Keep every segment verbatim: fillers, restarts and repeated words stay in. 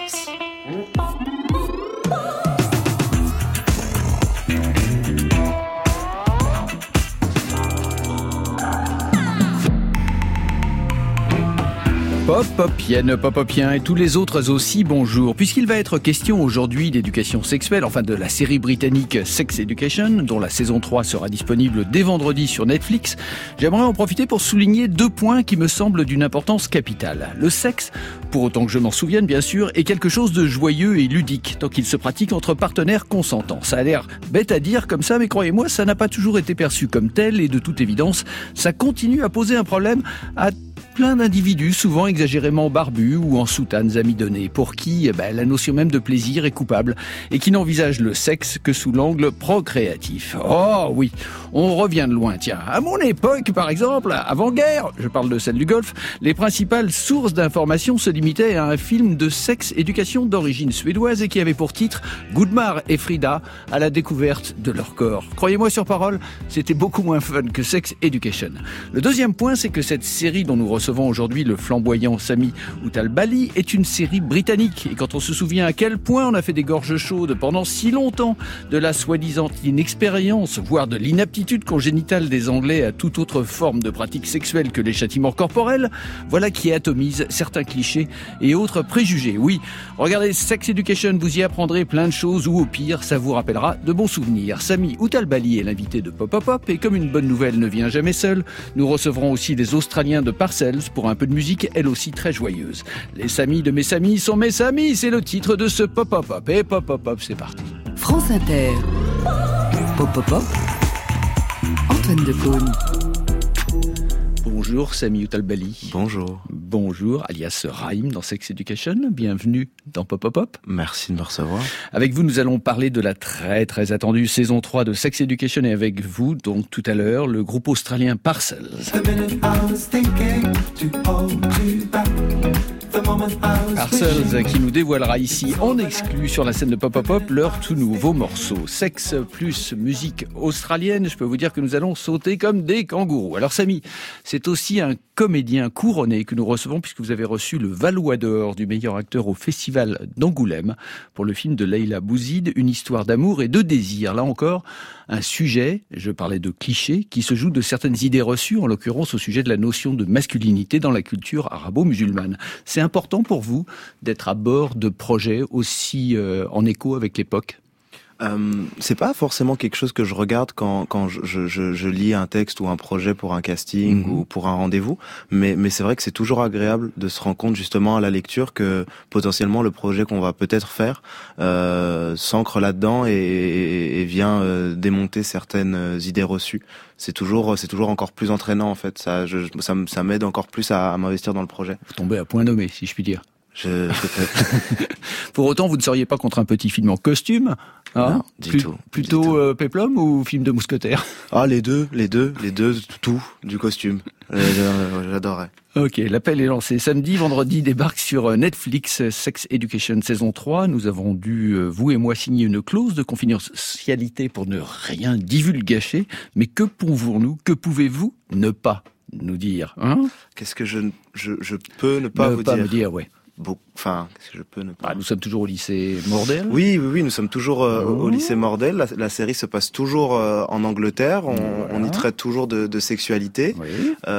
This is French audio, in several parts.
Pops. Pop, popienne, popopien et tous les autres aussi, bonjour. Puisqu'il va être question aujourd'hui d'éducation sexuelle, enfin de la série britannique Sex Education, dont la saison trois sera disponible dès vendredi sur Netflix, j'aimerais en profiter pour souligner deux points qui me semblent d'une importance capitale. Le sexe, pour autant que je m'en souvienne bien sûr, est quelque chose de joyeux et ludique, tant qu'il se pratique entre partenaires consentants. Ça a l'air bête à dire comme ça, mais croyez-moi, ça n'a pas toujours été perçu comme tel, et de toute évidence, ça continue à poser un problème à plein d'individus, souvent exagérément barbus ou en soutanes amidonnées, pour qui eh ben, la notion même de plaisir est coupable et qui n'envisagent le sexe que sous l'angle procréatif. Oh oui, on revient de loin, tiens. À mon époque, par exemple, avant-guerre, je parle de celle du Golfe, les principales sources d'information se limitaient à un film de sex-éducation d'origine suédoise et qui avait pour titre Goodmar et Frida à la découverte de leur corps. Croyez-moi sur parole, c'était beaucoup moins fun que Sex Education. Le deuxième point, c'est que cette série dont nous recevons aujourd'hui le flamboyant Sami Outalbali est une série britannique. Et quand on se souvient à quel point on a fait des gorges chaudes pendant si longtemps de la soi-disant inexpérience, voire de l'inaptitude congénitale des Anglais à toute autre forme de pratique sexuelle que les châtiments corporels, voilà qui atomise certains clichés et autres préjugés. Oui, regardez Sex Education, vous y apprendrez plein de choses ou au pire, ça vous rappellera de bons souvenirs. Sami Outalbali est l'invité de Pop Pop Pop et comme une bonne nouvelle ne vient jamais seule, nous recevrons aussi les Australiens de Parcels pour un peu de musique, elle aussi très joyeuse. Les Samis de mes Samis sont mes Samis, c'est le titre de ce Pop Pop Pop. Et Pop Pop Pop, c'est parti. France Inter. Pop Pop Pop. Antoine Decaune. Bonjour Sami Outalbali. Bonjour. Bonjour, alias Raïm dans Sex Education. Bienvenue dans Pop Pop Pop. Merci de me recevoir. Avec vous, nous allons parler de la très très attendue saison trois de Sex Education et avec vous, donc tout à l'heure, le groupe australien Parcels. Parcels qui nous dévoilera ici en exclu sur la scène de Pop Pop Pop leur tout nouveau morceau. Sexe plus musique australienne, je peux vous dire que nous allons sauter comme des kangourous. Alors Sami, c'est aussi un comédien couronné que nous recevons puisque vous avez reçu le Valois d'Or du meilleur acteur au Festival d'Angoulême pour le film de Leila Bouzid, Une histoire d'amour et de désir. Là encore, un sujet, je parlais de clichés, qui se joue de certaines idées reçues, en l'occurrence au sujet de la notion de masculinité dans la culture arabo-musulmane. C'est important pour vous d'être à bord de projets aussi euh, en écho avec l'époque ? Euh, c'est pas forcément quelque chose que je regarde quand quand je je, je lis un texte ou un projet pour un casting mmh. ou pour un rendez-vous, mais mais c'est vrai que c'est toujours agréable de se rendre compte justement à la lecture que potentiellement le projet qu'on va peut-être faire euh, s'ancre là-dedans et, et, et vient euh, démonter certaines idées reçues. C'est toujours c'est toujours encore plus entraînant en fait. Ça je, ça ça m'aide encore plus à, à m'investir dans le projet. Vous tombez à point nommé, si je puis dire. Je, Pour autant, vous ne seriez pas contre un petit film en costume, hein, non, du Plus, tout. Plutôt du tout. Euh, péplum ou film de mousquetaire ? Ah, les deux, les deux, les deux, tout, du costume. J'adorerais. Ok, l'appel est lancé. Samedi, vendredi débarque sur Netflix Sex Education saison trois. Nous avons dû, vous et moi, signer une clause de confidentialité pour ne rien divulgacher. Mais que pouvons-nous, que pouvez-vous ne pas nous dire, hein ? Qu'est-ce que je, je, je peux ne pas ne vous pas dire me dire, ouais. Bon, enfin, qu'est-ce que je peux ne pas... Ah, nous sommes toujours au lycée Mordel. Oui, oui, oui, nous sommes toujours euh, oh. au lycée Mordel. La, la série se passe toujours euh, en Angleterre. On, voilà. on y traite toujours de, de sexualité. Oui.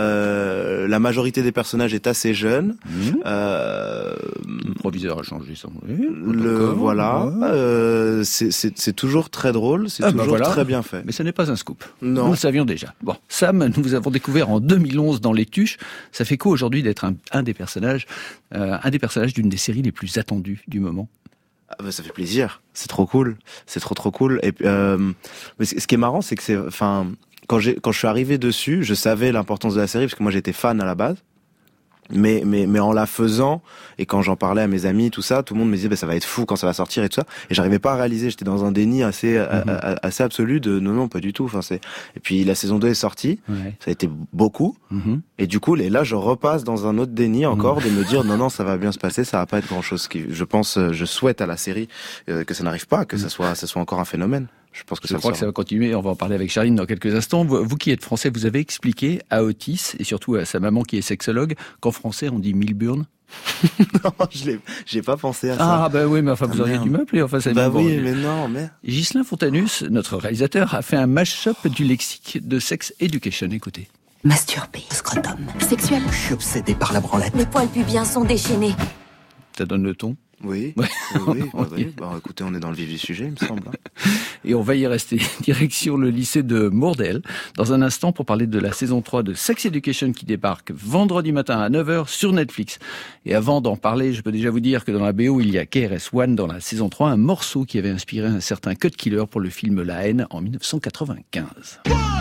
Euh, la majorité des personnages est assez jeune. Mmh. Euh, le proviseur a changé, ça. Oui. Le voilà. Ouais. Euh, c'est, c'est, c'est toujours très drôle. C'est ah, toujours bah voilà. très bien fait. Mais ce n'est pas un scoop. Non. Nous le savions déjà. Bon, Sam, nous vous avons découvert en deux mille onze dans Les Tuches. Ça fait quoi aujourd'hui d'être un, un des personnages, euh, un des personnages d'une des séries les plus attendues du moment? Ah bah ça fait plaisir, c'est trop cool, c'est trop trop cool. Et euh, mais ce qui est marrant, c'est que c'est, enfin, quand j'ai quand je suis arrivé dessus, je savais l'importance de la série parce que moi j'étais fan à la base. Mais mais mais en la faisant et quand j'en parlais à mes amis tout ça, tout le monde me disait bah ça va être fou quand ça va sortir et tout ça et j'arrivais pas à réaliser, j'étais dans un déni assez mm-hmm. a, a, assez absolu de non non pas du tout, enfin c'est et puis la saison deux est sortie, ouais. Ça a été beaucoup mm-hmm. et du coup et là je repasse dans un autre déni encore mm-hmm. de me dire non non ça va bien se passer, ça va pas être grand-chose qui je pense je souhaite à la série euh, que ça n'arrive pas, que mm-hmm. ça soit ça soit encore un phénomène. Je pense que je ça crois que ça va continuer. On va en parler avec Charline dans quelques instants. Vous, vous qui êtes français, vous avez expliqué à Otis et surtout à sa maman qui est sexologue qu'en français on dit Milburn. Non, je l'ai, j'ai pas pensé à ça. Ah bah oui, mais enfin vous Ah, auriez merde. dû m'appeler. Enfin, ça Bah bon, oui, bon. mais non, mais... Ghislain Fontanus, notre réalisateur, a fait un mash-up du lexique de Sex Education. Écoutez. Masturber. Scrotum. Sexuel. Je suis obsédé par la branlette. Mes poils pubiens sont déchaînés. Ça donne le ton. Oui, Ouais. oui, oui, bah, oui. Bah, écoutez, on est dans le vif du sujet, il me semble. hein. Et on va y rester. Direction le lycée de Mourdel, dans un instant pour parler de la saison trois de Sex Education qui débarque vendredi matin à neuf heures sur Netflix. Et avant d'en parler, je peux déjà vous dire que dans la B O, il y a K R S One dans la saison trois, un morceau qui avait inspiré un certain Cut Killer pour le film La Haine en dix-neuf cent quatre-vingt-quinze.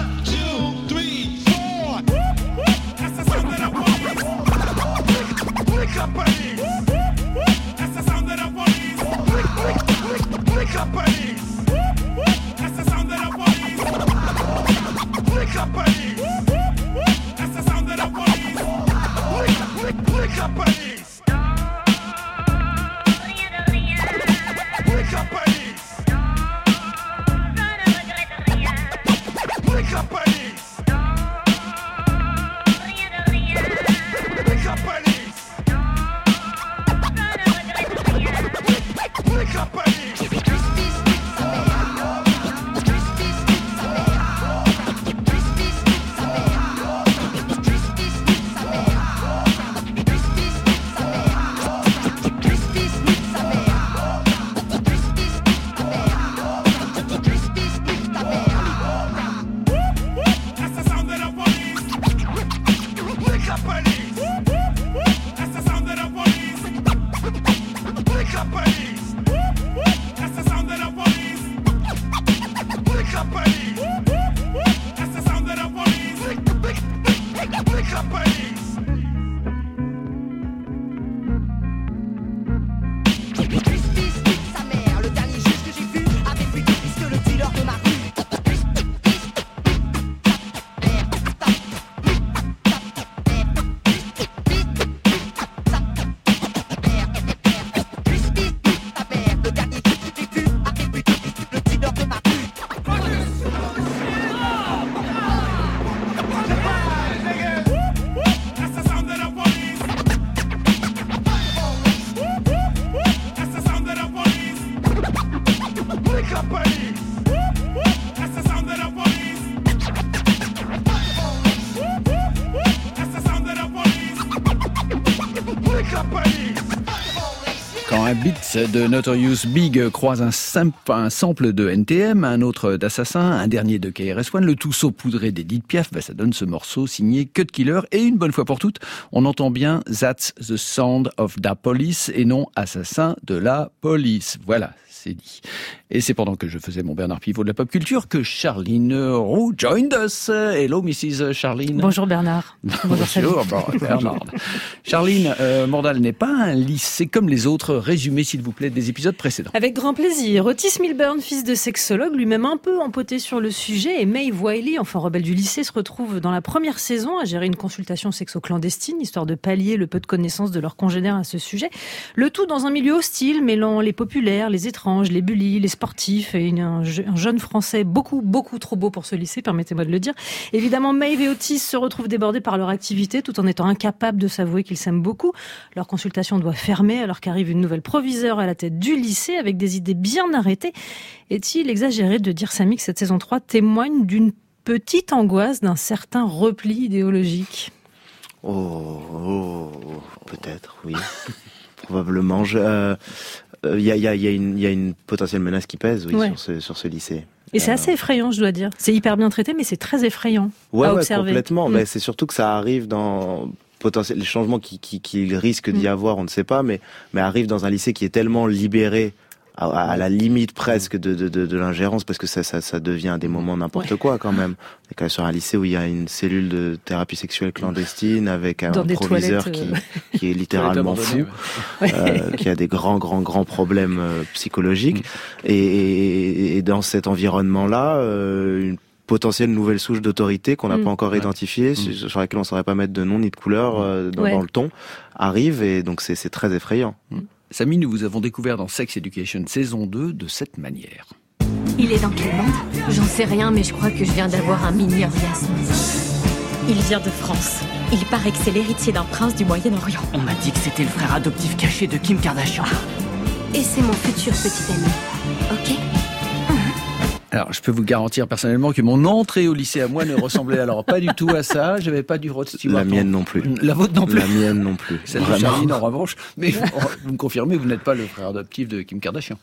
Quand un beat de Notorious Big croise un, simple, un sample de N T M, un autre d'Assassin, un dernier de K R S One, le tout saupoudré d'Edith Piaf, bah ça donne ce morceau signé Cut Killer. Et une bonne fois pour toutes, on entend bien That's the sound of da police et non Assassin de la police. Voilà, c'est dit. Et c'est pendant que je faisais mon Bernard Pivot de la pop culture que Charline Roux joined us. Hello, Missus Charline. Bonjour Bernard. Bonjour Bernard. Charline, euh, Mourdel n'est pas un lycée comme les autres. Résumé, s'il vous plaît, des épisodes précédents. Avec grand plaisir. Otis Milburn, fils de sexologue, lui-même un peu empoté sur le sujet, et Maeve Wiley, enfant rebelle du lycée, se retrouve dans la première saison à gérer une consultation sexo-clandestine, histoire de pallier le peu de connaissances de leurs congénères à ce sujet. Le tout dans un milieu hostile, mêlant les populaires, les étranges, les bullies, les sportifs, et une, un, un jeune Français beaucoup, beaucoup trop beau pour ce lycée, permettez-moi de le dire. Évidemment, Maeve et Otis se retrouvent débordés par leur activité, tout en étant incapables de s'avouer qu'ils s'aiment beaucoup. Leur consultation doit fermer, alors qu'arrive une nouvelle proviseure à la tête du lycée, avec des idées bien arrêtées. Est-il exagéré de dire, Samy, que cette saison trois témoigne d'une petite angoisse, d'un certain repli idéologique? Oh, oh peut-être, oui. Probablement. Il euh, euh, y, a, y, a, y, a une, y a une potentielle menace qui pèse, oui, ouais. sur, ce, sur ce lycée. Et c'est assez effrayant, je dois dire. C'est hyper bien traité, mais c'est très effrayant ouais, à ouais, observer. Complètement. Mmh. Mais c'est surtout que ça arrive dans potentiel, les changements qui, qui, qui risquent d'y mmh. avoir, on ne sait pas, mais, mais arrive dans un lycée qui est tellement libéré, à, à la limite presque de, de, de, de l'ingérence, parce que ça, ça, ça devient à des moments n'importe ouais. quoi quand même. On est quand même sur un lycée où il y a une cellule de thérapie sexuelle clandestine avec un proviseur qui, euh... qui est littéralement fou, ouais. euh, qui a des grands, grands, grands problèmes euh, psychologiques. Mmh. Et, et, et dans cet environnement-là, euh, une potentielle nouvelle souche d'autorité qu'on n'a mmh. pas encore ouais. identifiée, mmh. sur laquelle on ne saurait pas mettre de nom ni de couleur euh, dans, ouais. dans le ton, arrive, et donc c'est, c'est très effrayant. Mmh. Samy, nous vous avons découvert dans Sex Education saison deux de cette manière. Il est dans quel monde? J'en sais rien, mais je crois que je viens d'avoir un mini-orgasme. Il vient de France. Il paraît que c'est l'héritier d'un prince du Moyen-Orient. On m'a dit que c'était le frère adoptif caché de Kim Kardashian. Et c'est mon futur petit ami. Ok ? Alors, je peux vous garantir personnellement que mon entrée au lycée à moi ne ressemblait alors pas du tout à ça. J'avais pas du Rod Stewart. La mienne non plus. La vôtre non plus. La mienne non plus. Celle de Charline en revanche. Mais vous, vous me confirmez, vous n'êtes pas le frère adoptif de Kim Kardashian.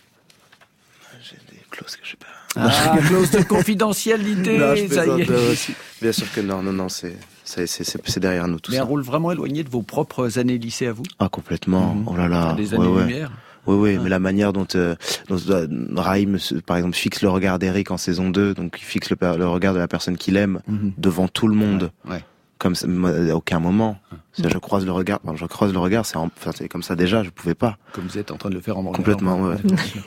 J'ai des clauses que je sais pas. Ah, clause de confidentialité. Non, je ça y est. aussi. Bien sûr que non, non, non, c'est, c'est, c'est, c'est derrière nous tout Mais ça. un rôle vraiment éloigné de vos propres années lycée à vous. Ah, complètement. Mmh. Oh là là. Des ouais, années-lumière. Ouais. Oui, oui, Ah. mais la manière dont, euh, dont euh, Raïm, par exemple, fixe le regard d'Eric en saison deux, donc il fixe le, le regard de la personne qu'il aime Mm-hmm. devant tout le monde, Ouais. ouais. comme ça, à aucun moment. Ça, je croise le regard, enfin, je croise le regard, c'est, en, enfin, c'est comme ça déjà, je pouvais pas. Comme vous êtes en train de le faire en regardant. Complètement, ouais.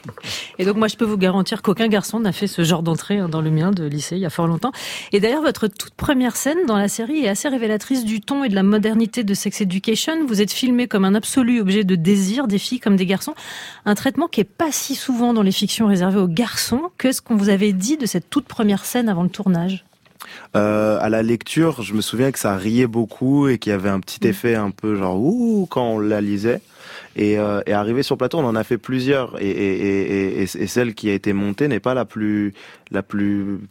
Et donc moi je peux vous garantir qu'aucun garçon n'a fait ce genre d'entrée hein, dans le mien de lycée il y a fort longtemps. Et d'ailleurs votre toute première scène dans la série est assez révélatrice du ton et de la modernité de Sex Education. Vous êtes filmé comme un absolu objet de désir des filles comme des garçons. Un traitement qui est pas si souvent dans les fictions réservées aux garçons. Qu'est-ce qu'on vous avait dit de cette toute première scène avant le tournage ? Euh, à la lecture, je me souviens que ça riait beaucoup et qu'il y avait un petit effet un peu genre ouh quand on la lisait. Et, euh, et arrivé sur le plateau, on en a fait plusieurs. Et, et, et, et, et celle qui a été montée n'est pas la plus la plus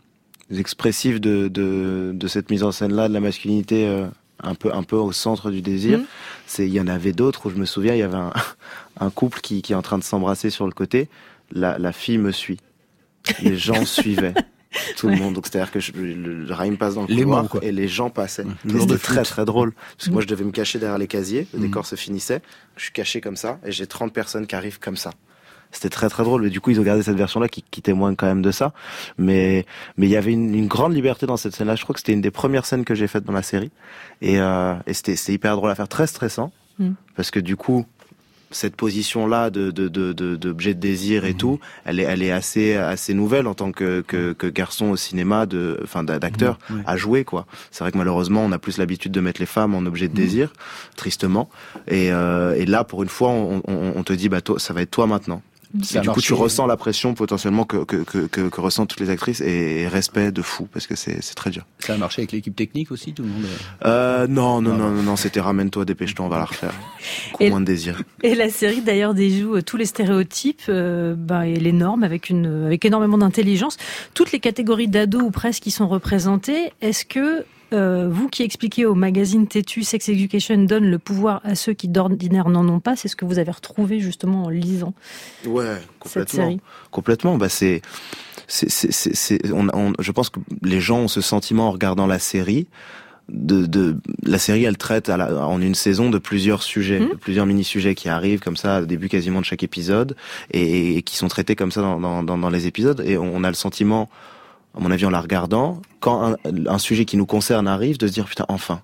expressive de de, de cette mise en scène-là, de la masculinité euh, un peu un peu au centre du désir. Mmh. C'est il y en avait d'autres où je me souviens, il y avait un, un couple qui qui est en train de s'embrasser sur le côté. La, la fille me suit. Les gens suivaient. Tout le monde, donc c'est-à-dire que je, le, le Raïm passe dans le couloir mains, et les gens passaient. Mmh. C'était de très très drôle parce que mmh. moi je devais me cacher derrière les casiers, le mmh. décor se finissait, je suis caché comme ça et j'ai trente personnes qui arrivent comme ça. C'était très très drôle, et du coup ils ont gardé cette version-là qui, qui témoigne quand même de ça. Mais mais il y avait une, une grande liberté dans cette scène-là. Je crois que c'était une des premières scènes que j'ai faites dans la série et, euh, et c'était c'était hyper drôle à faire, très stressant mmh. parce que du coup cette position-là de, de, de, de, d'objet de désir et mmh. tout, elle est, elle est assez, assez nouvelle en tant que, que, que garçon au cinéma, de, enfin, d'acteur, mmh. à jouer, quoi. C'est vrai que malheureusement, on a plus l'habitude de mettre les femmes en objet de mmh. désir, tristement. Et, euh, et là, pour une fois, on, on, on te dit, bah, toi, ça va être toi maintenant. Et du coup, tu ressens la pression potentiellement que, que, que, que, que ressentent toutes les actrices et, et respect de fou parce que c'est, c'est très dur. Ça a marché avec l'équipe technique aussi, tout le monde euh, non, non, non, non, non, c'était ramène-toi, dépêche-toi, on va la refaire. Et, moins de désir. Et la série d'ailleurs déjoue tous les stéréotypes euh, bah, et les normes avec, une, avec énormément d'intelligence. Toutes les catégories d'ados ou presque qui sont représentées, est-ce que Euh, vous qui expliquez au magazine Têtu, Sex Education donne le pouvoir à ceux qui d'ordinaire n'en ont pas, c'est ce que vous avez retrouvé justement en lisant ouais, complètement. cette série. Complètement. Bah c'est, c'est, c'est, c'est, c'est on, on, je pense que les gens ont ce sentiment en regardant la série. De, de la série, elle traite à la, en une saison de plusieurs sujets, mmh. de plusieurs mini-sujets qui arrivent comme ça au début quasiment de chaque épisode et, et qui sont traités comme ça dans, dans, dans, dans les épisodes. Et on, on a le sentiment, à mon avis, en la regardant, quand un, un sujet qui nous concerne arrive, de se dire putain, enfin.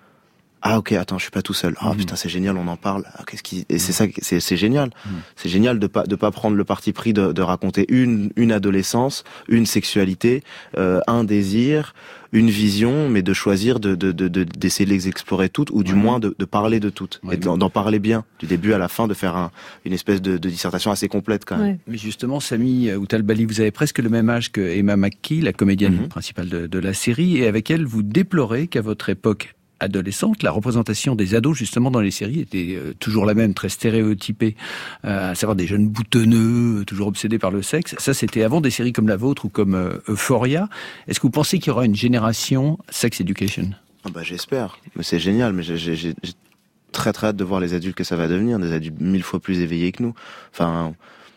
Ah ok, attends, je suis pas tout seul. Ah mmh. putain, c'est génial, on en parle. Ah, qu'est-ce qui et c'est ça, c'est c'est génial. Mmh. C'est génial de pas de pas prendre le parti pris de, de raconter une une adolescence, une sexualité, euh, un désir, une vision, mais de choisir de de de, de d'essayer de les explorer toutes ou du ouais. moins de, de parler de toutes ouais, et d'en, d'en parler bien du début à la fin, de faire un, une espèce de, de dissertation assez complète quand même. Ouais. Mais justement, Sami Outalbali, vous avez presque le même âge que Emma McKee, la comédienne mmh. principale de, de la série, et avec elle, vous déplorez qu'à votre époque adolescente, la représentation des ados justement dans les séries était euh, toujours la même, très stéréotypée, euh, à savoir des jeunes boutonneux, toujours obsédés par le sexe. Ça, c'était avant des séries comme la vôtre ou comme euh, Euphoria. Est-ce que vous pensez qu'il y aura une génération Sex Education ? Ah bah j'espère, mais c'est génial, mais j'ai, j'ai, j'ai très très hâte de voir les adultes que ça va devenir, des adultes mille fois plus éveillés que nous. Enfin,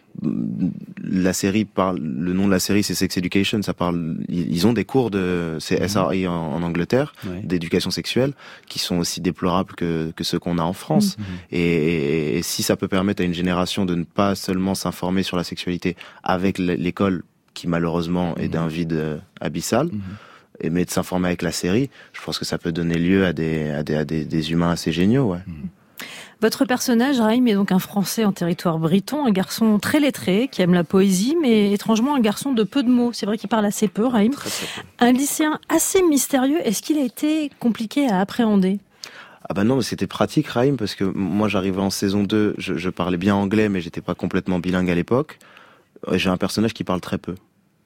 la série parle, le nom de la série c'est Sex Education, ça parle, ils ont des cours de, c'est S R I en, en Angleterre, ouais. d'éducation sexuelle, qui sont aussi déplorables que, que ceux qu'on a en France. Mmh. Et, et, et si ça peut permettre à une génération de ne pas seulement s'informer sur la sexualité avec l'école, qui malheureusement mmh. est d'un vide abyssal, mmh. et mais de s'informer avec la série, je pense que ça peut donner lieu à des, à des, à des, des humains assez géniaux, ouais. Mmh. Votre personnage, Raïm, est donc un Français en territoire briton, un garçon très lettré, qui aime la poésie, mais étrangement un garçon de peu de mots. C'est vrai qu'il parle assez peu, Raïm. Très, très peu. Un lycéen assez mystérieux. Est-ce qu'il a été compliqué à appréhender ? Ah bah non, mais c'était pratique, Raïm, parce que moi j'arrivais en saison deux, je, je parlais bien anglais, mais j'étais pas complètement bilingue à l'époque. Et j'ai un personnage qui parle très peu.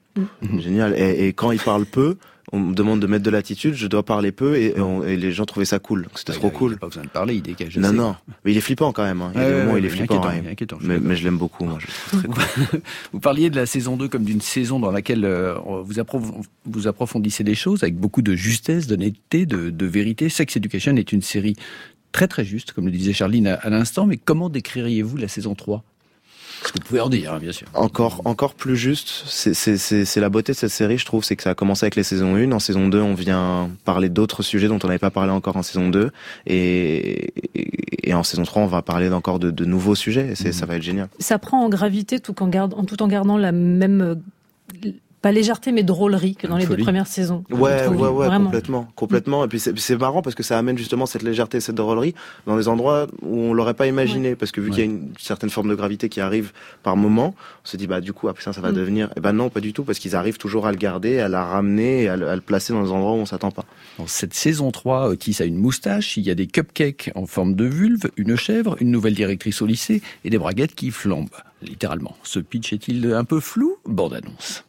Mmh. Génial. Et, et quand il parle peu, on me demande de mettre de l'attitude, je dois parler peu et, et, on, et les gens trouvaient ça cool. C'était ouais, trop il a, cool. Il n'a pas besoin de parler, il dégage. Non, sais. non. Mais il est flippant quand même. Hein. Il y a ouais, des moments où ouais, il est ouais, flippant. inquiétant, Ouais. inquiétant, mais, mais je l'aime beaucoup. Moi, je le trouve très cool. Vous parliez de la saison deux comme d'une saison dans laquelle euh, vous, approf- vous approfondissez les choses avec beaucoup de justesse, d'honnêteté, de, de vérité. Sex Education est une série très très juste, comme le disait Charline à, à l'instant. Mais comment décririez-vous la saison trois ? Ce que vous pouvez en dire, hein, bien sûr. Encore, encore plus juste, c'est, c'est, c'est, c'est la beauté de cette série, je trouve, c'est que ça a commencé avec les saisons un. En saison deux, on vient parler d'autres sujets dont on n'avait pas parlé encore en saison deux. Et, et, et en saison trois, on va parler encore de, de nouveaux sujets. Et c'est, mmh. ça va être génial. Ça prend en gravité tout en, garde, en, tout en gardant la même... Euh, pas légèreté, mais drôlerie que dans les Folie. deux premières saisons. Ouais, ouais, ouais, Vraiment. complètement, complètement. Et puis c'est, c'est marrant parce que ça amène justement cette légèreté, cette drôlerie dans des endroits où on l'aurait pas imaginé, ouais. parce que vu ouais. qu'il y a une certaine forme de gravité qui arrive par moment, on se dit bah du coup après ça, ça va mm. devenir. Et ben non, pas du tout, parce qu'ils arrivent toujours à le garder, à la ramener, et à le, à le placer dans des endroits où on s'attend pas. Dans cette saison trois, Otis a une moustache, il y a des cupcakes en forme de vulve, une chèvre, une nouvelle directrice au lycée et des braguettes qui flambent, littéralement. Ce pitch est-il un peu flou ? Bande-annonce.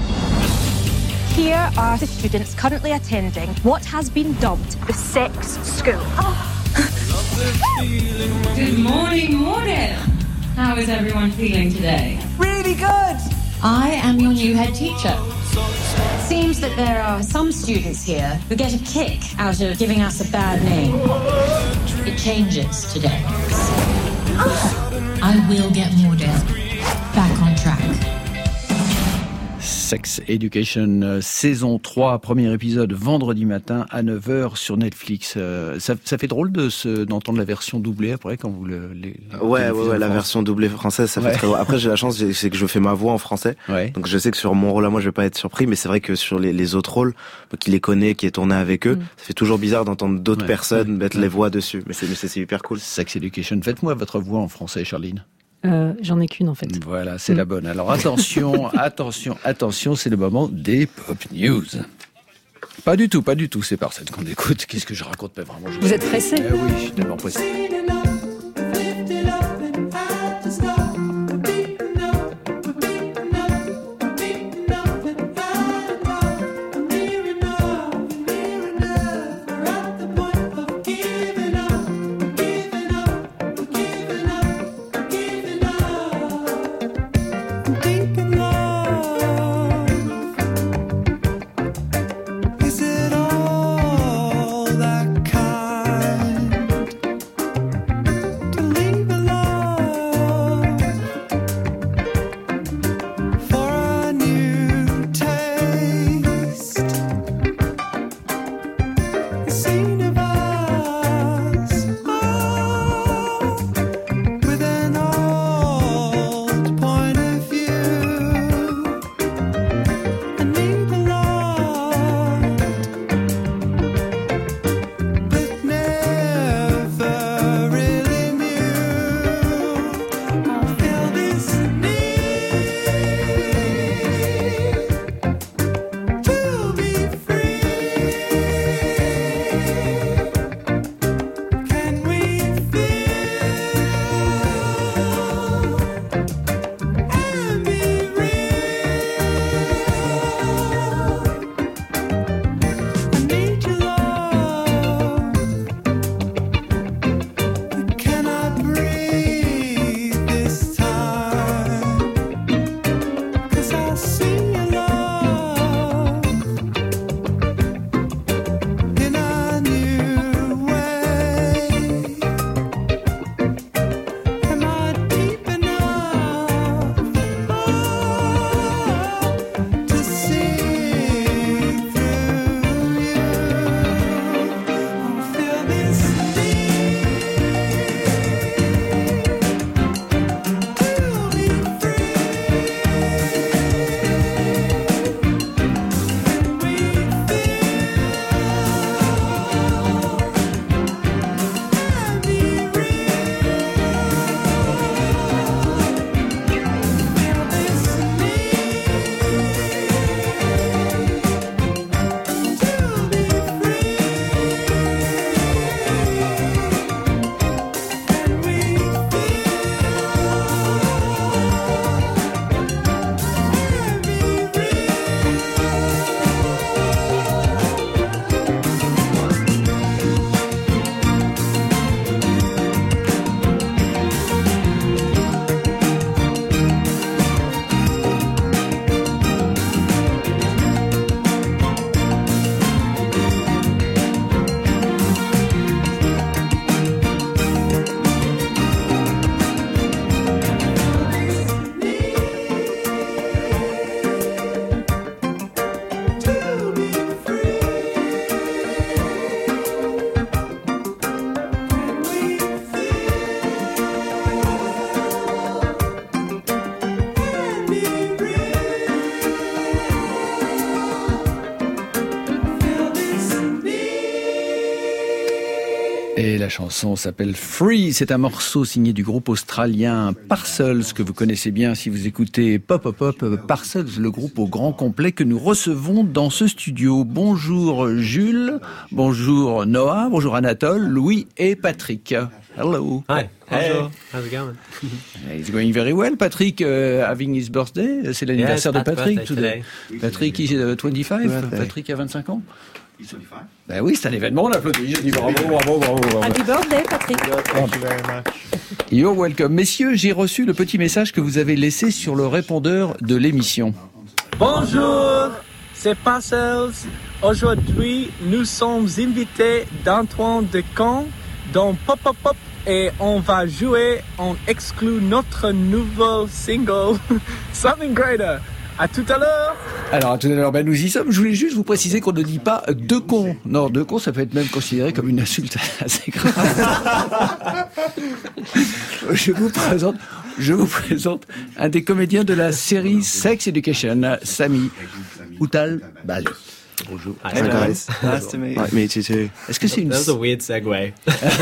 Here are the students currently attending what has been dubbed the sex school. Oh. Good morning, morning. How is everyone feeling today? Really good. I am your new head teacher. Seems that there are some students here who get a kick out of giving us a bad name. It changes today. I will get Morden back on track. Sex Education, euh, saison trois, premier épisode, vendredi matin à neuf heures sur Netflix. Euh, ça, ça fait drôle de se, d'entendre la version doublée après quand vous le... Les, les ouais, ouais, ouais la version doublée française, ça ouais. fait très drôle. Après, j'ai la chance, c'est que je fais ma voix en français. Ouais. Donc je sais que sur mon rôle à moi, je vais pas être surpris, mais c'est vrai que sur les, les autres rôles, qui les connaît, qui est tourné avec eux, mm. ça fait toujours bizarre d'entendre d'autres ouais. personnes ouais. mettre ouais. les voix dessus. Mais c'est, mais c'est, c'est hyper cool. Sex Education. Faites-moi votre voix en français, Charline. Euh, j'en ai qu'une en fait. Voilà, c'est mmh. la bonne. Alors attention, attention, attention, c'est le moment des Pop News. Pas du tout, pas du tout, c'est par cette qu'on écoute. Qu'est-ce que je raconte pas vraiment. Je Vous êtes pressé ? Eh oui, je suis tellement pressé. la chanson s'appelle Free. C'est un morceau signé du groupe australien Parcels, que vous connaissez bien si vous écoutez Pop Pop Pop. Parcels, le groupe au grand complet que nous recevons dans ce studio. Bonjour Jules, bonjour Noah, bonjour Anatole, Louis et Patrick. Hello. Hi. Hey. Bonjour. How's it going? It's going very well. Patrick uh, having his birthday. C'est l'anniversaire Yes, de Patrick. Pat's birthday today. Patrick is uh, twenty-five. Birthday. Patrick a vingt-cinq ans. Ben oui, c'est un événement, on applaudit. Je dis bravo, bravo, bravo, bravo. Happy birthday, Patrick. Thank you very much. You're welcome. Messieurs, j'ai reçu le petit message que vous avez laissé sur le répondeur de l'émission. Bonjour, c'est Parcels. Aujourd'hui, nous sommes invités d'Antoine de Caen dans Pop Pop Pop et on va jouer en exclu notre nouveau single Something Greater. À tout à l'heure. Alors, à tout à l'heure, ben, nous y sommes. Je voulais juste vous préciser qu'on ne dit pas deux cons. Non, deux cons, ça peut être même considéré comme une insulte assez grave. je vous présente, je vous présente un des comédiens de la série Sex Education, Sami Outal Bali. Bonjour. Hi, Hi man. guys. Nice to meet you. Like, meet you too. Est-ce que c'est une... That was a weird segue.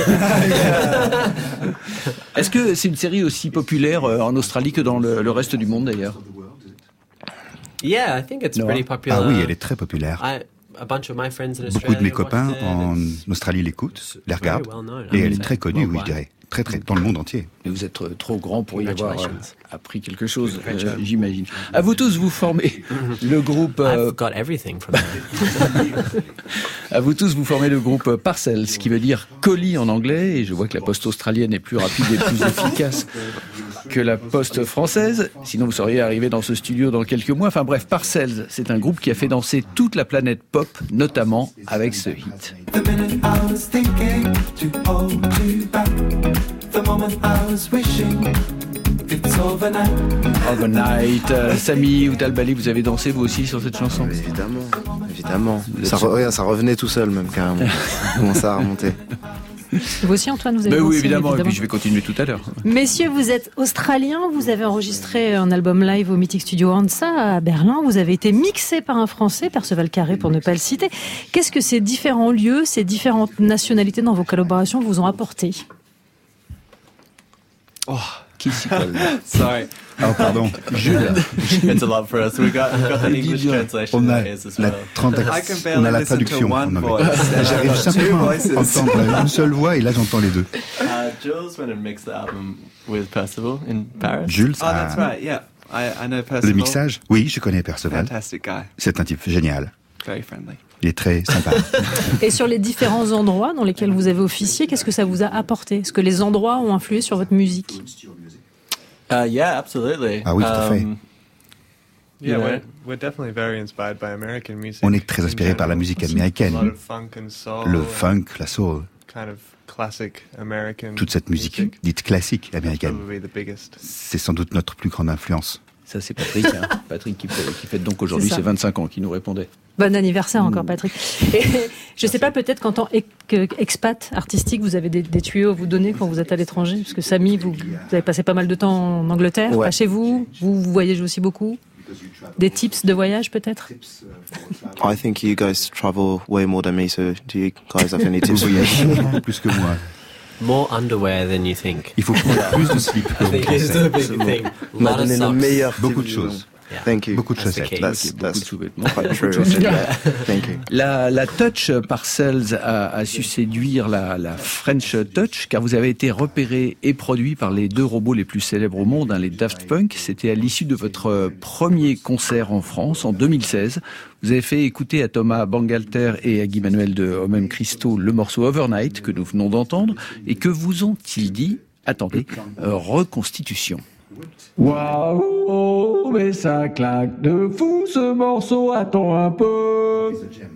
Est-ce que c'est une série aussi populaire en Australie que dans le, le reste du monde d'ailleurs? Yeah, I think it's No. pretty popular. Ah oui, elle est très populaire. I, a bunch of my friends in Beaucoup de Australia mes copains watched it, en and it's Australie l'écoutent, les regardent, very well known, et I elle would est say. très connue, oui, je Worldwide. dirais. Très, très, dans le monde entier. Mais vous êtes trop grand pour y avoir euh, Congratulations. appris quelque chose, euh, j'imagine. À vous tous, vous formez le groupe... euh, I've got everything from there. à vous tous, vous formez le groupe Parcels, ce qui veut dire colis en anglais, et je vois que la poste australienne est plus rapide et plus efficace que la poste française. Sinon, vous seriez arrivé dans ce studio dans quelques mois. Enfin bref, Parcels, c'est un groupe qui a fait danser toute la planète pop, notamment avec ce hit. The minute I was thinking to hold you back, the moment I was wishing it's overnight. Overnight. Euh, Sami Outal Bali, vous avez dansé vous aussi sur cette chanson? Mais évidemment, évidemment. Ça, re- ça revenait tout seul même carrément. Commençait à remonter. Vous aussi, Antoine, vous avez Ben dansé, oui, évidemment, et puis je vais continuer tout à l'heure. Messieurs, vous êtes australien, vous avez enregistré un album live au Mythic Studio Hansa à Berlin, vous avez été mixé par un Français, Perceval Carré pour ne pas le citer. Qu'est-ce que ces différents lieux, ces différentes nationalités dans vos collaborations vous ont apporté? Oh, qui s'y colle? Sorry. Oh, pardon. Jules. It's a lot for us. We got, we've got the English translation On a that is as la, well. tranta- on a la traduction. en anglais. J'arrive simplement à entendre une seule voix et là j'entends les deux. Uh, Jules went and mixed the album with Percival in Paris. Jules Oh, that's a right. Yeah, I, I know Percival. le mixage. Oui, je connais Perceval. Fantastic guy. C'est un type génial. Very friendly. Il est très sympa. Et sur les différents endroits dans lesquels vous avez officié, qu'est-ce que ça vous a apporté? Est-ce que les endroits ont influé sur votre musique? Uh, yeah, absolutely. Ah oui, tout à fait. Um, Yeah, you know, we're, we're definitely very inspired by American music. On est très inspiré par la musique A lot américaine, of funk and soul, le funk, la soul, kind of classic American toute cette musique dite classique américaine. probably the biggest. C'est sans doute notre plus grande influence. Ça, c'est Patrick. Hein. Patrick qui, fait, qui fête donc aujourd'hui C'est ça. ses vingt-cinq ans, qui nous répondait. Bon anniversaire encore, Patrick. Et je ne sais pas, peut-être qu'en tant qu'expat artistique, vous avez des, des tuyaux à vous donner quand vous êtes à l'étranger, parce que Sami, vous, vous avez passé pas mal de temps en Angleterre, Ouais. pas chez vous, vous, vous voyagez aussi beaucoup. Des tips de voyage peut-être? I think you guys travel way more than me, so do you guys have any Vous tips? voyagez plus que moi. more underwear than you think. Il faut prendre plus de slip que I vous think it's a big pensez. thing. On m'a Lot of donné le socks. meilleur. Beaucoup type de choses. Yeah. Thank you. Beaucoup de That's the chaussettes. key. That's, Beaucoup de that's sous-vêtements. quite true. Yeah. Thank you. La, la touch Parcels a, a su séduire la, la French touch, car vous avez été repéré et produit par les deux robots les plus célèbres au monde, hein, les Daft Punk. C'était à l'issue de votre premier concert en France, en deux mille seize. Vous avez fait écouter à Thomas Bangalter et à Guy Manuel de Homem Christo le morceau Overnight que nous venons d'entendre. Et que vous ont-ils dit? Attendez, euh, reconstitution. Waouh, mais ça claque de fou ce morceau, attends un peu.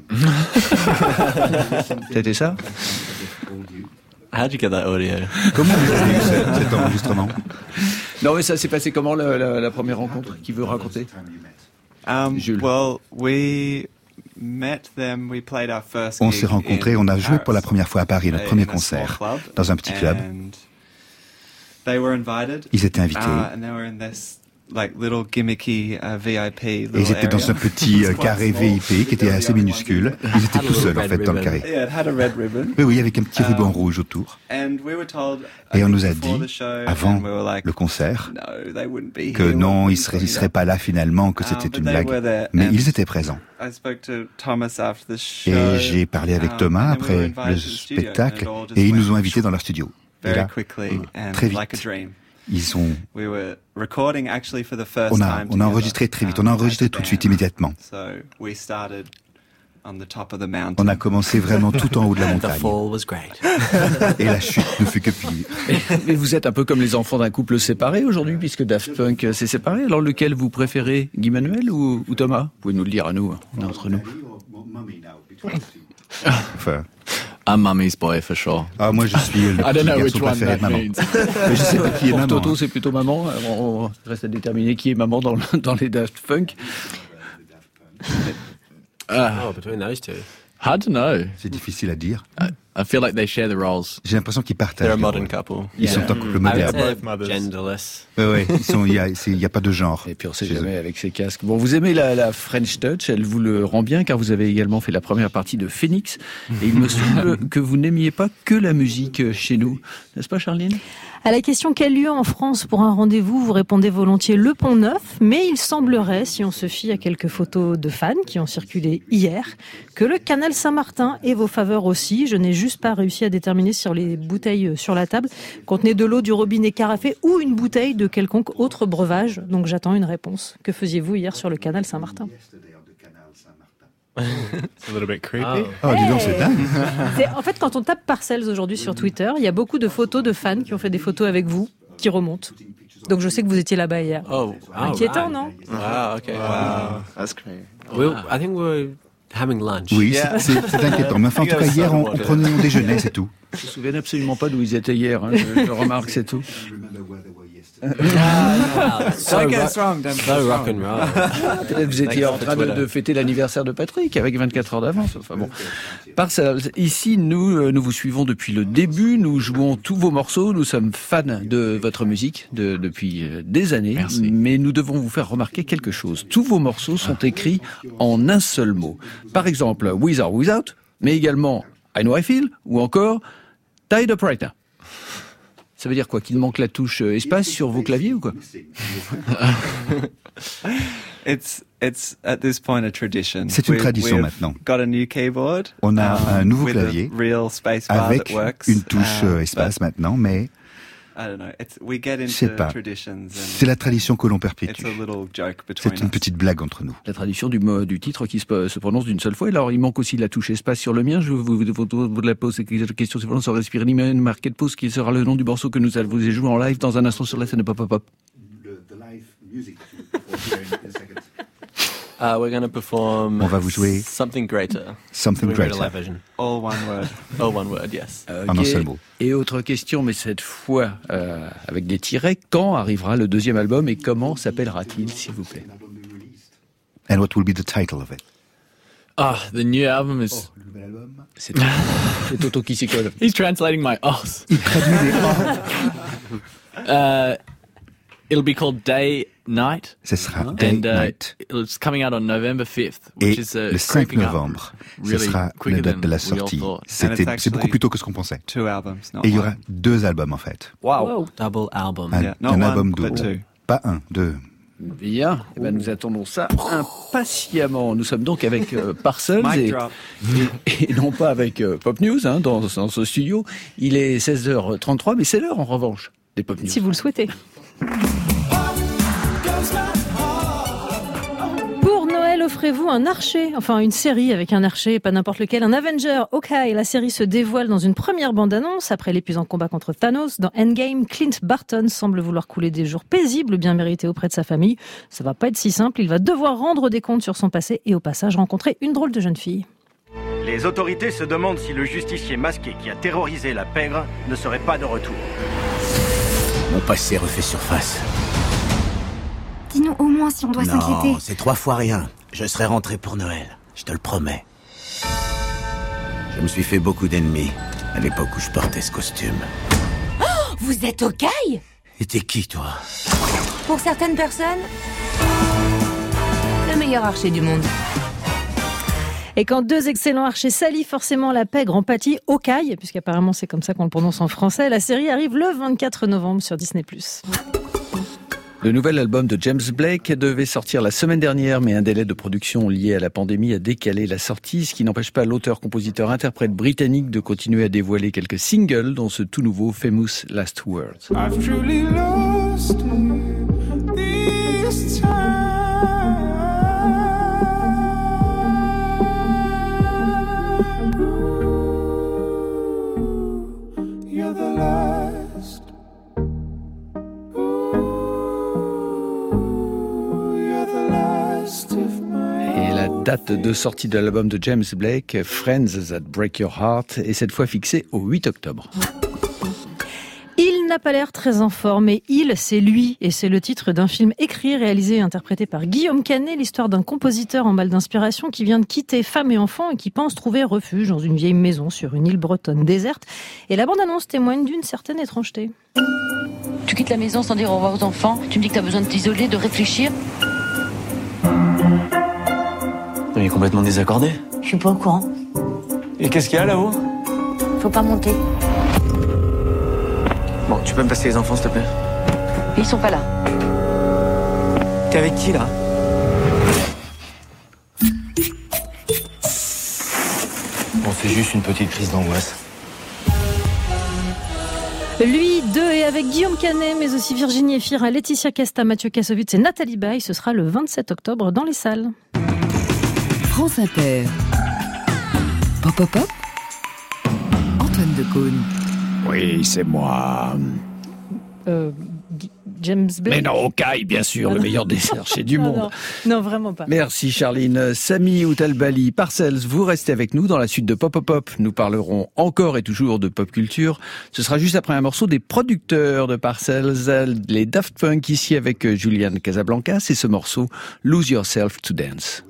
C'était ça? How'd you get that audio? Comment vous avez eu ce- cet enregistrement? Non, mais ça s'est passé comment la, la, la première rencontre? Qui veut raconter? Um, Jules. well, we met them. We played our first On gig s'est rencontrés, in on a joué pour la Paris, première fois à Paris, notre uh, premier in a small concert, club, dans un petit club. and they were invited. Ils étaient invités. Uh, and they were in this like little gimmicky uh, V I P. Et ils étaient dans un petit euh, carré V I P qui était assez minuscule. Ils étaient tout seuls en fait dans le carré. Yeah, it had a red ribbon. Oui, oui, avec un petit ruban rouge autour. And we were told, Et on nous a dit, avant le concert, que non, ils seraient, ils seraient pas là finalement, que c'était une blague. Mais ils étaient présents. Et j'ai parlé avec Thomas après le spectacle, et ils nous ont invités dans leur studio. Et là, très vite, ils ont... On a, on a enregistré très vite, on a enregistré tout de suite, immédiatement. On a commencé vraiment tout en haut de la montagne. Et la chute ne fut que pire. Mais vous êtes un peu comme les enfants d'un couple séparé aujourd'hui, puisque Daft Punk s'est séparé. Alors lequel vous préférez, Guy Manuel ou, ou Thomas? Vous pouvez nous le dire à nous, entre nous. Enfin... I'm Mummy's boy for sure. Ah, moi je suis le petit garçon préféré de maman. Mais je sais pas qui est Pour maman. Toto, c'est plutôt maman. On reste à déterminer qui est maman dans, le, dans les Daft Punk. Ah. Oh, between those two. Hard to know. C'est difficile à dire. I, I feel like they share the roles. J'ai l'impression qu'ils partagent. They're a modern couple. Ils yeah. sont un couple moderne. Genderless. Ouais, ouais. Ils sont. Il y a, il y a pas de genre. Et puis on sait jamais eux. Avec ces casques. Bon, vous aimez la, la French Touch, elle vous le rend bien, car vous avez également fait la première partie de Phoenix. Et il me semble que vous n'aimiez pas que la musique chez nous, n'est-ce pas, Charline? À la question quel lieu en France pour un rendez-vous, vous répondez volontiers le Pont Neuf, mais il semblerait, si on se fie à quelques photos de fans qui ont circulé hier, que le canal Saint-Martin est vos faveurs aussi. Je n'ai juste pas réussi à déterminer si les bouteilles sur la table contenaient de l'eau du robinet carafé ou une bouteille de quelconque autre breuvage. Donc j'attends une réponse. Que faisiez-vous hier sur le canal Saint-Martin? It's a little bit creepy. Oh, oh hey dis donc, c'est dingue. C'est, en fait, quand on tape Parcells aujourd'hui sur Twitter, il y a beaucoup de photos de fans qui ont fait des photos avec vous, qui remontent. Donc je sais que vous étiez là-bas hier. Oh, inquiétant, non? Wow, okay. Wow, that's great. Well, I think we're having lunch. Oui, yeah. c'est, c'est inquiétant. Mais enfin, en tout cas, hier, on, on prenait mon déjeuner, c'est tout. Je me souviens absolument pas d'où ils étaient hier. Hein. Je, je remarque, c'est tout. Ah, so, rock, so rock and roll. Peut-être vous étiez en train de, de fêter l'anniversaire de Patrick avec vingt-quatre heures d'avance. Enfin bon. Par ça, ici, nous, nous vous suivons depuis le début. Nous jouons tous vos morceaux. Nous sommes fans de votre musique de, depuis des années. Merci. Mais nous devons vous faire remarquer quelque chose. Tous vos morceaux sont écrits en un seul mot. Par exemple, With or Without, mais également I Know I Feel ou encore Tied Up Right Now. Ça veut dire quoi? Qu'il manque la touche espace sur vos claviers ou quoi? It's it's at this point a tradition. C'est une tradition maintenant. Got a new keyboard. On a um, un nouveau clavier real space bar avec that works. une touche um, espace maintenant, mais I don't know. It's, we get into je sais pas. C'est la tradition que l'on perpétue. It's a little joke between C'est une us. petite blague entre nous. La tradition du, du titre qui se, se prononce d'une seule fois. Alors, il manque aussi la touche espace sur le mien. Je vous, vous, vous, vous la pose cette question suivante sans respirer ni même marquer de pause, qui sera le nom du morceau que nous allons vous jouer en live dans un instant sur la scène de Pop Pop Pop. Uh, we're going to perform On va vous jouer Something Greater. Something Greater. All one word. All one word, yes. Okay. En un seul mot. Et autre question, mais cette fois euh, avec des tirets. Quand arrivera le deuxième album et comment s'appellera-t-il, s'il vous plaît? And what will be the title of it? Ah, oh, the new album is... Oh, le nouvel album. C'est, c'est Toto qui s'y colle. He's translating my os. Il traduit les os. Uh, it'll be called Day Night. Ce sera Day and, uh, Night. It's coming out on November fifth, which Et is uh, le cinq novembre, really ce sera la date de la sortie. C'était, c'est beaucoup plus tôt que ce qu'on pensait. Two albums, not Et il y aura one. deux albums en fait. Wow. Wow. double album. Un, Yeah, un not album one, but double. two. Pas un, deux. Bien, eh ben, nous attendons ça impatiemment. Nous sommes donc avec euh, Parcells et, et, et non pas avec euh, Pop News hein, dans, dans ce studio. Il est seize heures trente-trois, mais c'est l'heure en revanche des Pop News. Si vous le souhaitez. Pour Noël, offrez-vous un archer, enfin une série avec un archer, pas n'importe lequel, un Avenger. Ok, la série se dévoile dans une première bande-annonce. Après l'épuisant combat contre Thanos, dans Endgame, Clint Barton semble vouloir couler des jours paisibles, bien mérités auprès de sa famille. Ça va pas être si simple, il va devoir rendre des comptes sur son passé et au passage rencontrer une drôle de jeune fille. Les autorités se demandent si le justicier masqué qui a terrorisé la pègre ne serait pas de retour. Mon passé refait surface. Dis-nous au moins si on doit non, s'inquiéter. Non, c'est trois fois rien. Je serai rentré pour Noël, je te le promets. Je me suis fait beaucoup d'ennemis à l'époque où je portais ce costume. Oh, vous êtes Hawkeye ? Et t'es qui, toi? Pour certaines personnes, le meilleur archer du monde. Et quand deux excellents archers s'allient, forcément la pègre en pâtit au caille, puisqu'apparemment c'est comme ça qu'on le prononce en français. La série arrive le vingt-quatre novembre sur Disney plus. Le nouvel album de James Blake devait sortir la semaine dernière, mais un délai de production lié à la pandémie a décalé la sortie, ce qui n'empêche pas l'auteur-compositeur-interprète britannique de continuer à dévoiler quelques singles dans ce tout nouveau Famous Last Words. I've truly lost you this time. You're the last. Et la date de sortie de l'album de James Blake, Friends That Break Your Heart, est cette fois fixée au huit octobre. Il n'a pas l'air très en forme, et il, c'est lui, et c'est le titre d'un film écrit, réalisé et interprété par Guillaume Canet, l'histoire d'un compositeur en mal d'inspiration qui vient de quitter femme et enfants et qui pense trouver refuge dans une vieille maison sur une île bretonne déserte. Et la bande-annonce témoigne d'une certaine étrangeté. Tu quittes la maison sans dire au revoir aux enfants, tu me dis que t'as besoin de t'isoler, de réfléchir. Il est complètement désaccordé. Je suis pas au courant. Et qu'est-ce qu'il y a là-haut? Faut pas monter. Bon, tu peux me passer les enfants, s'il te plaît? Ils sont pas là. T'es avec qui, là? Bon, c'est juste une petite crise d'angoisse. Lui, deux, et avec Guillaume Canet, mais aussi Virginie Efira, Laetitia Casta, Mathieu Kassovitz et Nathalie Baye, ce sera le vingt-sept octobre dans les salles. France Inter. Pop, pop, pop. Antoine Decaune. Oui, c'est moi. Euh, James Blake. Mais non, Okai, bien sûr, ah le meilleur des archers du non, monde. Non, non, vraiment pas. Merci Charline. Sami Outalbali, Parcells, vous restez avec nous dans la suite de Pop Pop Pop. Nous parlerons encore et toujours de pop culture. Ce sera juste après un morceau des producteurs de Parcells, les Daft Punk, ici avec Julian Casablancas. C'est ce morceau, Lose Yourself to Dance.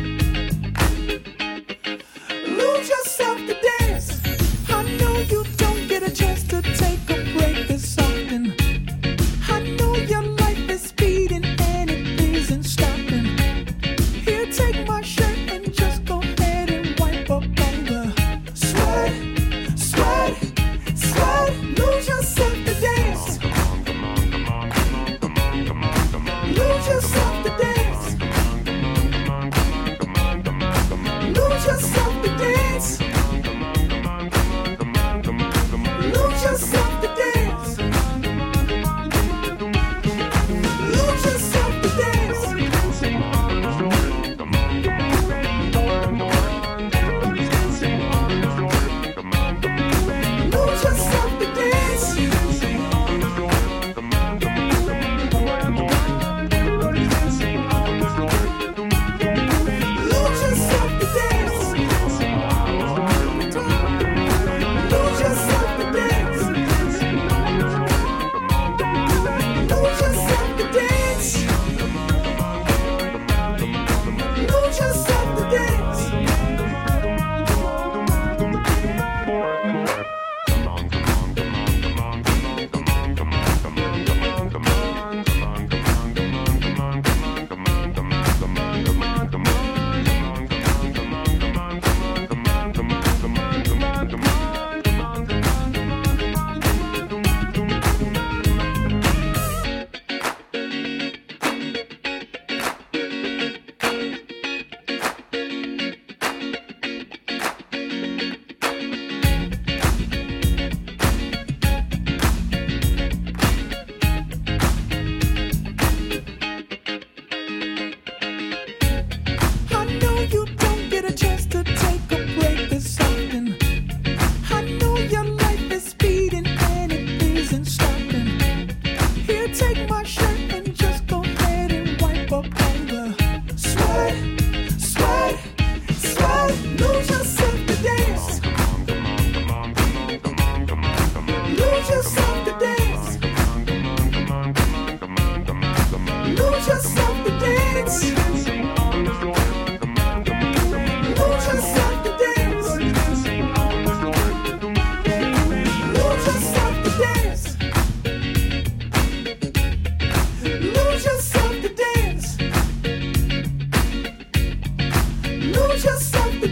You don't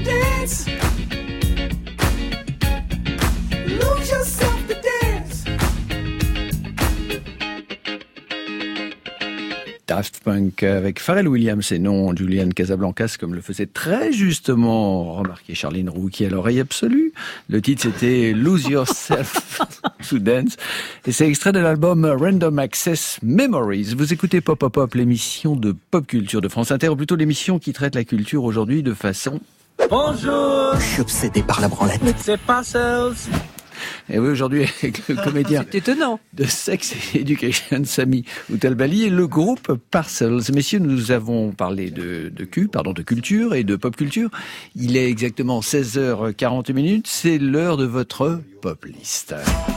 dance. Lose yourself to dance. Daft Punk avec Pharrell Williams et non Julian Casablancas, comme le faisait très justement remarquer Charline Roux qui a l'oreille absolue. Le titre c'était Lose Yourself to Dance et c'est extrait de l'album Random Access Memories. Vous écoutez Pop Pop Pop, l'émission de pop culture de France Inter, ou plutôt l'émission qui traite la culture aujourd'hui de façon... Bonjour. Je suis obsédé par la branlette. C'est Parcels. Et oui, aujourd'hui, avec le comédien c'est étonnant. de Sex Education, Sami Outalbali, et le groupe Parcels. Messieurs, nous avons parlé de, de cul, pardon, de culture et de pop culture. Il est exactement seize heures quarante minutes. C'est l'heure de votre pop list.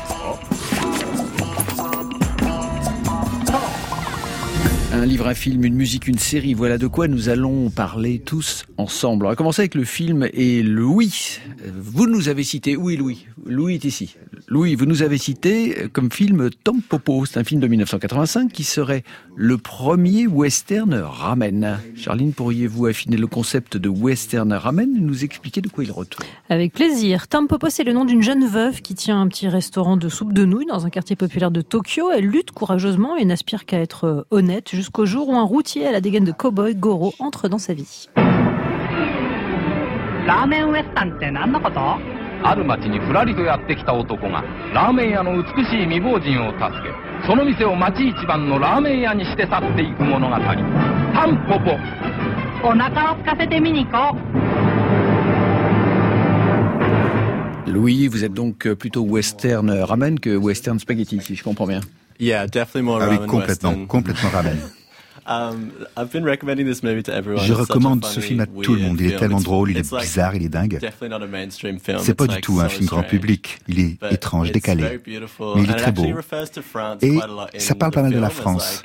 Un livre, un film, une musique, une série, voilà de quoi nous allons parler tous ensemble. On va commencer avec le film et Louis. Vous nous avez cité, où est Louis ? Louis est ici. Louis, vous nous avez cité comme film Tampopo. C'est un film de dix-neuf cent quatre-vingt-cinq qui serait le premier western ramen. Charline, pourriez-vous affiner le concept de western ramen et nous expliquer de quoi il retourne ? Avec plaisir. Tampopo, c'est le nom d'une jeune veuve qui tient un petit restaurant de soupe de nouilles dans un quartier populaire de Tokyo. Elle lutte courageusement et n'aspire qu'à être honnête jusqu'au jour où un routier à la dégaine de cow-boy, Goro, entre dans sa vie. ラーメンウエスタンって何のこと？ある町にふらりとやってきた男がラーメン屋の美しい未亡人を助け、その店を町一番のラーメン屋にして去っていく物語。タンポポ。お腹を空かせて見に行こう。 Louis, vous êtes donc plutôt western ramen que western spaghetti, si je comprends bien. Yeah, definitely more ah ramen oui, complètement, western. complètement ramen. Um, I've been recommending this movie to everyone. Je recommande ce film à tout le monde. Il est tellement drôle, il est bizarre, il est dingue. C'est pas du tout un film grand public. Il est étrange, décalé, mais il est très beau. Et ça parle pas mal de la France.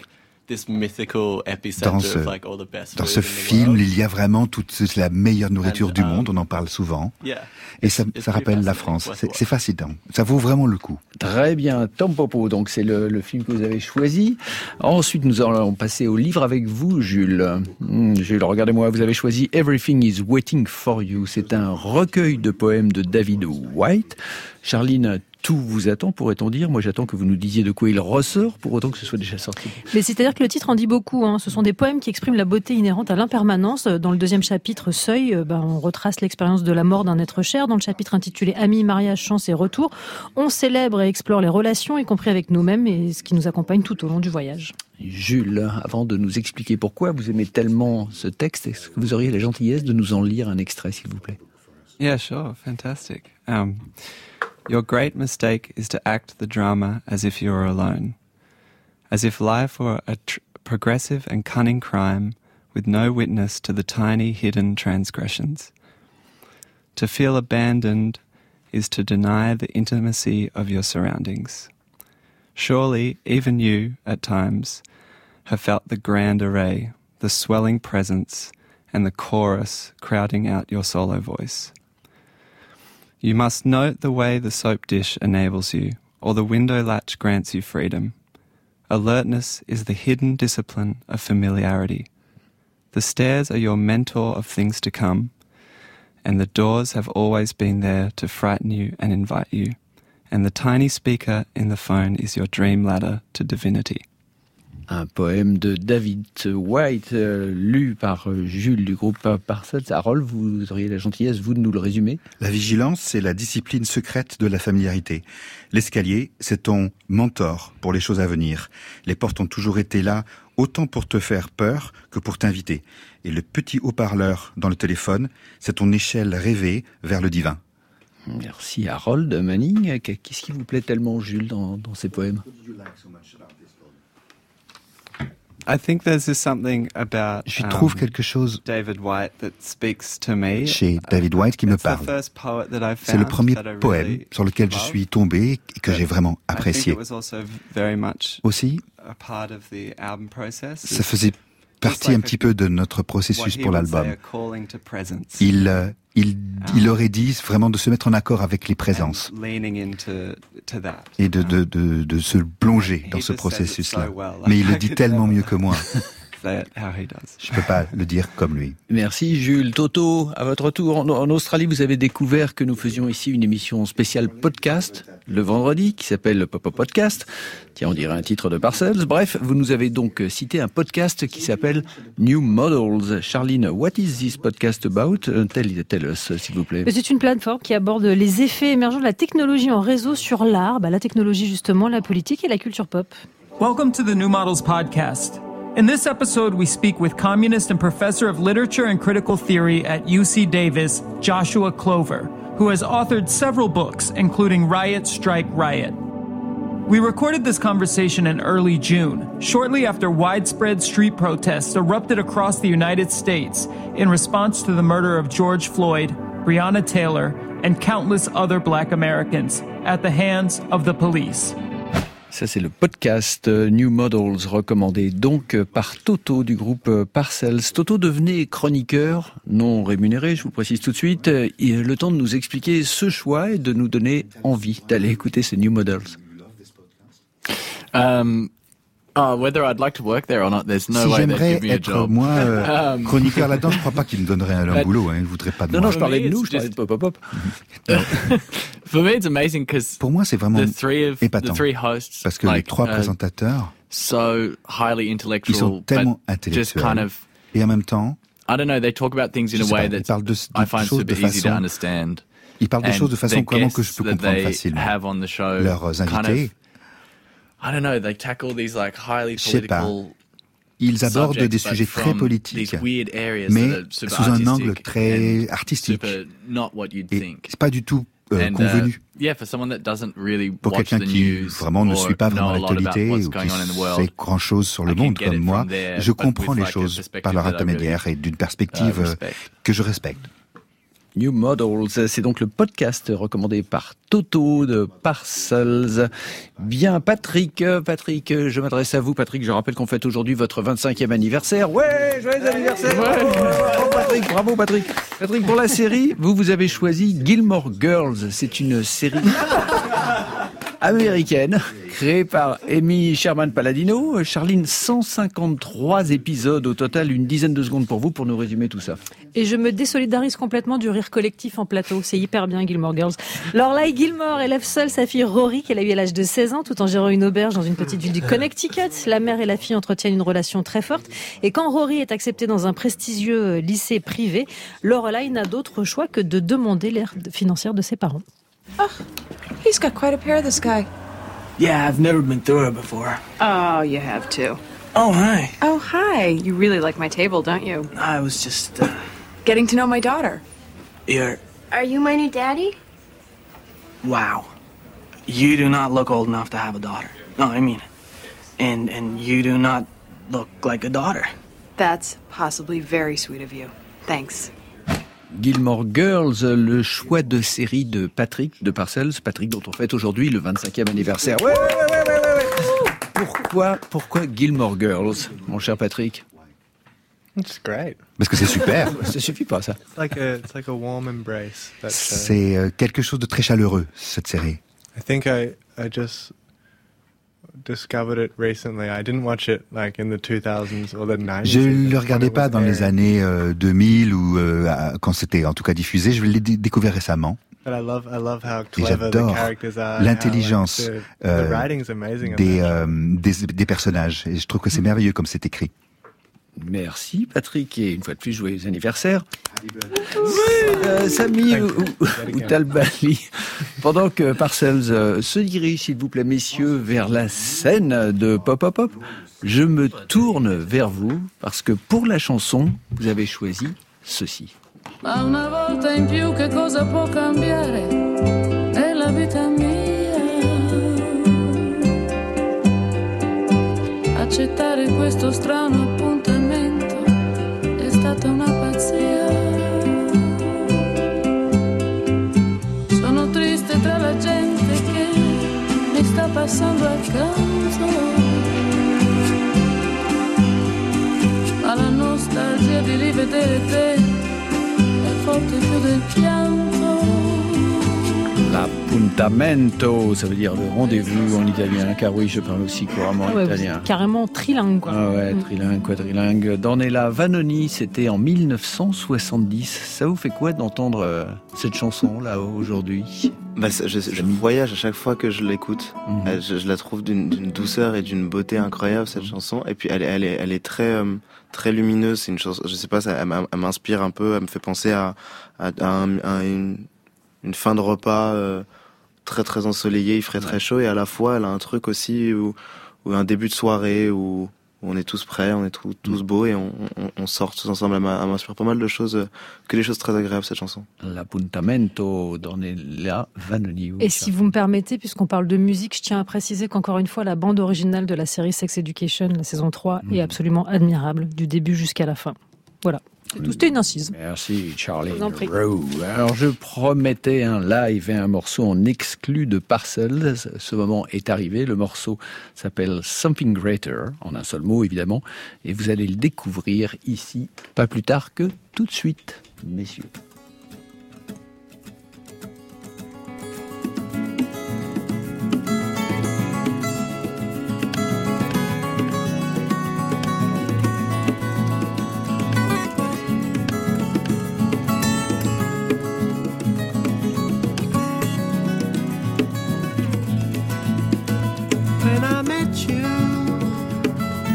Dans ce, dans ce film, il y a vraiment toute la meilleure nourriture du monde, on en parle souvent. Et ça, ça rappelle la France. C'est, c'est fascinant. Ça vaut vraiment le coup. Très bien. Tampopo, donc c'est le, le film que vous avez choisi. Ensuite, nous allons passer au livre avec vous, Jules. Mmh, Jules, regardez-moi, vous avez choisi Everything is Waiting for You. C'est un recueil de poèmes de David Whyte. Charline, tout vous attend, pourrait-on dire. Moi, j'attends que vous nous disiez de quoi il ressort, pour autant que ce soit déjà sorti. Mais c'est-à-dire que le titre en dit beaucoup. Hein. Ce sont des poèmes qui expriment la beauté inhérente à l'impermanence. Dans le deuxième chapitre, Seuil, ben, on retrace l'expérience de la mort d'un être cher. Dans le chapitre intitulé Amis, mariage, chance et retour, on célèbre et explore les relations, y compris avec nous-mêmes, et ce qui nous accompagne tout au long du voyage. Jules, avant de nous expliquer pourquoi vous aimez tellement ce texte, est-ce que vous auriez la gentillesse de nous en lire un extrait, s'il vous plaît? Yeah, sure. Fantastic. Um... Your great mistake is to act the drama as if you were alone, as if life were a tr- progressive and cunning crime with no witness to the tiny hidden transgressions. To feel abandoned is to deny the intimacy of your surroundings. Surely, even you, at times, have felt the grand array, the swelling presence, and the chorus crowding out your solo voice. You must note the way the soap dish enables you, or the window latch grants you freedom. Alertness is the hidden discipline of familiarity. The stairs are your mentor of things to come, and the doors have always been there to frighten you and invite you, and the tiny speaker in the phone is your dream ladder to divinity. Un poème de David Whyte, euh, lu par Jules du groupe Parcels. Harold, vous auriez la gentillesse, vous, de nous le résumer? La vigilance, c'est la discipline secrète de la familiarité. L'escalier, c'est ton mentor pour les choses à venir. Les portes ont toujours été là, autant pour te faire peur que pour t'inviter. Et le petit haut-parleur dans le téléphone, c'est ton échelle rêvée vers le divin. Merci Harold Manning. Qu'est-ce qui vous plaît tellement, Jules, dans, dans ces poèmes? I think there's just something about, Je trouve um, quelque chose David Whyte that speaks to me. Chez David Whyte qui me parle. C'est le premier poème sur lequel je suis tombé et que j'ai vraiment apprécié. Aussi, ça faisait partie un petit peu de notre processus pour l'album. Il, euh, il, il aurait dit vraiment de se mettre en accord avec les présences et de, de, de, de se plonger dans ce processus-là. Mais il le dit tellement mieux que moi. say it how he does. Je peux pas le dire comme lui. Merci Jules. Toto, à votre tour. En, en Australie, vous avez découvert que nous faisions ici une émission spéciale podcast le vendredi qui s'appelle le Pop-Up Podcast. Tiens, on dirait un titre de Parcells. Bref, vous nous avez donc cité un podcast qui s'appelle New Models. Charline, what is this podcast about? Tell, tell us, s'il vous plaît. C'est une plateforme qui aborde les effets émergents de la technologie en réseau sur l'art, bah, la technologie justement, la politique et la culture pop. Welcome to the New Models Podcast. In this episode, we speak with communist and professor of literature and critical theory at U C Davis, Joshua Clover, who has authored several books, including Riot, Strike, Riot. We recorded this conversation in early June, shortly after widespread street protests erupted across the United States in response to the murder of George Floyd, Breonna Taylor, and countless other Black Americans at the hands of the police. Ça, c'est le podcast New Models, recommandé donc par Toto du groupe Parcells. Toto devenait chroniqueur non rémunéré, je vous le précise tout de suite. Il a le temps de nous expliquer ce choix et de nous donner envie d'aller écouter ces New Models. Um, oh, whether I'd like to work there or not, there's no si way they'd give me a être, job. moi, euh, um, chroniqueur là-dedans, je crois pas qu'il me donnerait un, un boulot. Hein, il ne voudrait pas de non, moi. Non, je parlais de nous, je parlais de Pop Pop Pop. For me, it's amazing because pour moi, c'est vraiment the three of, épatant. The three hosts, parce que like, les trois uh, présentateurs, so highly intellectual, ils sont tellement but intellectuels. Just kind of, et en même temps, I don't know, they talk about things in a way that I find super easy to understand. Ils parlent des choses de façon vraiment que je peux comprendre facilement. Leurs invités, I don't know, they tackle these like highly political. Ils abordent des sujets très politiques, mais sous un angle très artistique. Et c'est pas du tout euh, convenu. Pour quelqu'un qui vraiment ne suit pas vraiment l'actualité ou qui sait grand-chose sur le monde comme moi, je comprends les choses par leur intermédiaire et d'une perspective que je respecte. New Models, c'est donc le podcast recommandé par Toto de Parcells. Bien, Patrick, Patrick, je m'adresse à vous, Patrick. Je rappelle qu'on fête aujourd'hui votre vingt-cinquième anniversaire. Ouais, joyeux anniversaire. Ouais. Bravo, Patrick, bravo, Patrick. Patrick, pour la série, vous, vous avez choisi Gilmore Girls. C'est une série américaine, créée par Amy Sherman-Palladino. Charline, cent cinquante-trois épisodes au total, une dizaine de secondes pour vous pour nous résumer tout ça. Et je me désolidarise complètement du rire collectif en plateau. C'est hyper bien, Gilmore Girls. Lorelai Gilmore élève seule sa fille Rory, qu'elle a eue à l'âge de seize ans, tout en gérant une auberge dans une petite ville du Connecticut. La mère et la fille entretiennent une relation très forte. Et quand Rory est acceptée dans un prestigieux lycée privé, Lorelai n'a d'autre choix que de demander l'aide financière de ses parents. Oh, he's got quite a pair, this guy. Yeah, I've never been through it before. Oh, you have too. Oh, hi. Oh, hi. You really like my table, don't you? I was just, uh... getting to know my daughter. You're... Are you my new daddy? Wow. You do not look old enough to have a daughter. No, I mean it. And, and you do not look like a daughter. That's possibly very sweet of you. Thanks. Gilmore Girls, le choix de série de Patrick de Parcells, Patrick dont on fête aujourd'hui le vingt-cinquième anniversaire. Ouais, ouais, ouais, ouais, ouais, ouais. Pourquoi, pourquoi Gilmore Girls, mon cher Patrick? It's great. Parce que c'est super. Ça suffit pas, ça. It's like a, it's like a warm embrace. That show. C'est quelque chose de très chaleureux, cette série. I think I, I just discovered it recently. I didn't watch it like in the two thousands or the nineties. Je ne le regardais pas dans les années euh, deux mille ou euh, quand c'était en tout cas diffusé. Je l'ai d- découvert récemment. But I love, I love how Et clever the j'adore characters are, l'intelligence how, like, the, euh, the writing's amazing des, in that. euh, des, des personnages. Et je trouve que c'est merveilleux comme c'est écrit. Merci Patrick, et une fois de plus, joyeux anniversaire. Oui, euh, Samy ou, ou, ou Talbali. Pendant que Parcells euh, se dirige, s'il vous plaît, messieurs, vers la scène de Pop Pop Pop, je me tourne vers vous, parce que pour la chanson, vous avez choisi ceci. Ma una volta in più che cosa può cambiare nella vita mia? Accettare questo strano appuntamento è stata una pazzia. Sono triste tra la gente che mi sta passando accanto, ma la nostalgia di rivedere te forte più del pianto. L'appuntamento, ça veut dire le rendez-vous en italien, car oui, je parle aussi couramment ouais, italien. Carrément trilingue, quoi. Ah ouais, trilingue, quadrilingue. Dornella Vanoni, c'était en mille neuf cent soixante-dix. Ça vous fait quoi d'entendre euh, cette chanson, là, aujourd'hui? Bah, je, je, je voyage à chaque fois que je l'écoute. Mmh. Je, je la trouve d'une, d'une douceur et d'une beauté incroyable, cette chanson. Et puis, elle, elle, est, elle est très, euh, très lumineuse. C'est une chanson, je sais pas, ça, elle, elle m'inspire un peu, elle me fait penser à, à, à, un, à une, une fin de repas euh, très, très ensoleillée, il ferait très chaud. Et à la fois, elle a un truc aussi où, où un début de soirée où, où on est tous prêts, on est tous, tous beaux et on, on, on sort tous ensemble. Elle m'inspire pas mal de choses, que des choses très agréables, cette chanson. L'appuntamento, Dornella Vanoni. Et si vous me permettez, puisqu'on parle de musique, je tiens à préciser qu'encore une fois, la bande originale de la série Sex Education, la saison trois, mmh. est absolument admirable, du début jusqu'à la fin. Voilà. C'est tout, c'était une incise. Merci Charlie Rowe. Alors je promettais un live et un morceau en exclu de Parcels. Ce moment est arrivé. Le morceau s'appelle Something Greater, en un seul mot évidemment. Et vous allez le découvrir ici, pas plus tard que tout de suite, messieurs.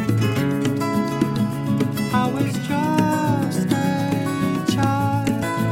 I was just a child.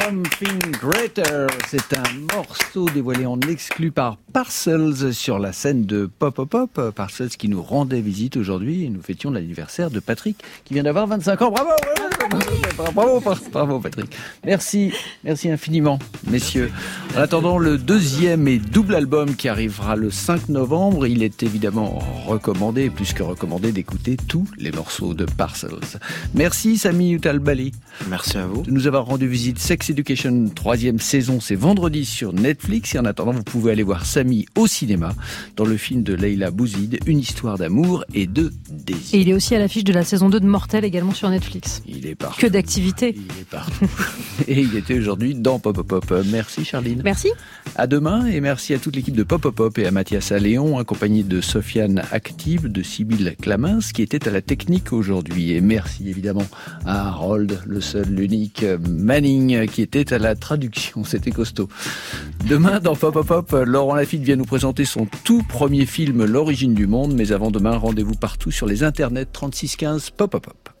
Something Greater. C'est un morceau dévoilé en exclu par Parcels sur la scène de Pop Pop Pop. Parcels qui nous rendait visite aujourd'hui et nous fêtions l'anniversaire de Patrick qui vient d'avoir vingt-cinq ans. Bravo, bravo, bravo, bravo Patrick. Merci, merci infiniment, messieurs. En attendant le deuxième et double album qui arrivera le cinq novembre, il est évidemment recommandé, plus que recommandé, d'écouter tous les morceaux de Parcels. Merci Sami Youtal-Bali. Merci à vous. De nous avoir rendu visite. Sex Education, troisième saison, c'est vendredi sur Netflix. Et en attendant, vous pouvez aller voir Sami au cinéma dans le film de Leila Bouzid, Une histoire d'amour et de désir. Et il est aussi à l'affiche de la saison deux de Mortel également sur Netflix. Il est partout. Que d'activité. Il est partout. Et il était aujourd'hui dans Pop Pop Pop. Merci Charline. Merci. À demain et merci à toute l'équipe de Pop Pop Pop et à Mathias Alléon, accompagné de Sofiane Active, de Sybille Clamins, qui était à la technique aujourd'hui. Et merci évidemment à Harold, le seul, l'unique Manning, qui était à la traduction. C'était costaud. Demain, dans Pop Pop Pop, Laurent Lafitte vient nous présenter son tout premier film, L'origine du monde. Mais avant demain, rendez-vous partout sur les internets trente-six quinze Pop Pop Pop.